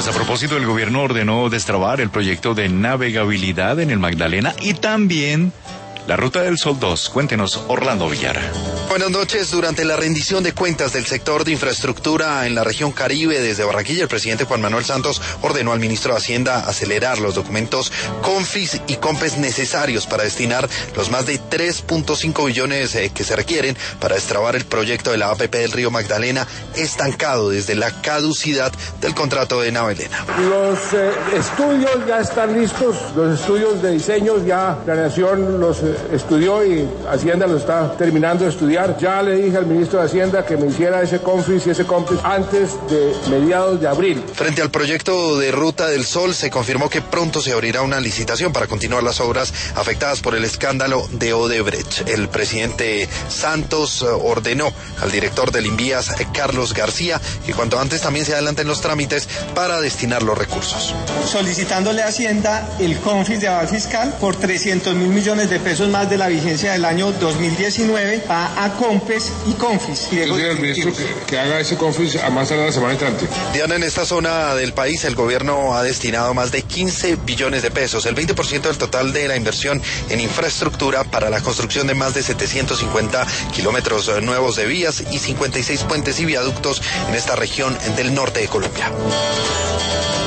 Pues a propósito, el gobierno ordenó destrabar el proyecto de navegabilidad en el Magdalena y también la Ruta del Sol 2. Cuéntenos, Orlando Villar. Buenas noches. Durante la rendición de cuentas del sector de infraestructura en la región Caribe desde Barranquilla, el presidente Juan Manuel Santos ordenó al ministro de Hacienda acelerar los documentos CONFIS y COMPES necesarios para destinar los más de 3.5 billones que se requieren para destrabar el proyecto de la APP del Río Magdalena, estancado desde la caducidad del contrato de Navelena. Los estudios ya están listos, los estudios de diseño ya Planeación los estudió y Hacienda los está terminando de estudiar. Ya le dije al ministro de Hacienda que me hiciera ese CONFIS y ese COMPES antes de mediados de abril. Frente al proyecto de Ruta del Sol, se confirmó que pronto se abrirá una licitación para continuar las obras afectadas por el escándalo de Odebrecht. El presidente Santos ordenó al director del Invías, Carlos García, que cuanto antes también se adelanten los trámites para destinar los recursos. Solicitándole a Hacienda el CONFIS de aval fiscal por 300.000 millones de pesos más de la vigencia del año 2019 a COMPES y CONFIS. Entonces el ministro que haga ese CONFIS a más tardar la semana entrante. Diana, en esta zona del país el gobierno ha destinado más de 15 billones de pesos, el 20% del total de la inversión en infraestructura para la construcción de más de 750 kilómetros nuevos de vías y 56 puentes y viaductos en esta región del norte de Colombia.